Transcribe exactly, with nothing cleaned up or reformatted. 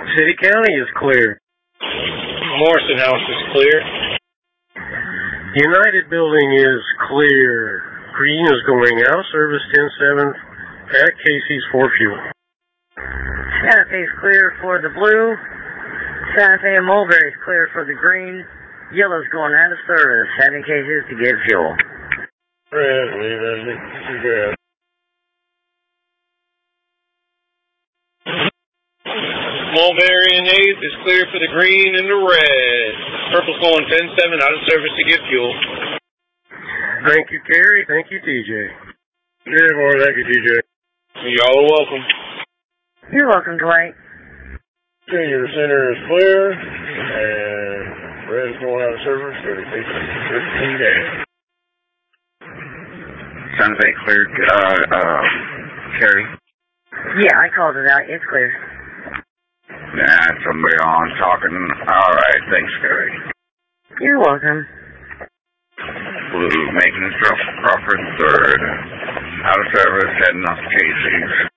City County is clear. Morrison House is clear. United Building is clear. Green is going out. Service ten seven at Casey's for fuel. Santa Fe is clear for the blue. Santa Fe and Mulberry is clear for the green. Yellow's going out of service, having cases to get fuel. Red, leaving. Red. Mulberry and Hayes is clear for the green and the red. Purple's going ten seven out of service to get fuel. Thank you, Kerry. Thank you, T J. Good morning. Thank you, T J. Y'all are welcome. You're welcome, Dwight. Senior center is clear. And red is going out of service for the fifteen days. Santa Fe cleared, uh, uh, Kerry? Yeah, I called it out. It's clear. Yeah, somebody on talking. All right, thanks, Kerry. You're welcome. Blue, making Crawford third. Out of service, heading off Casey's.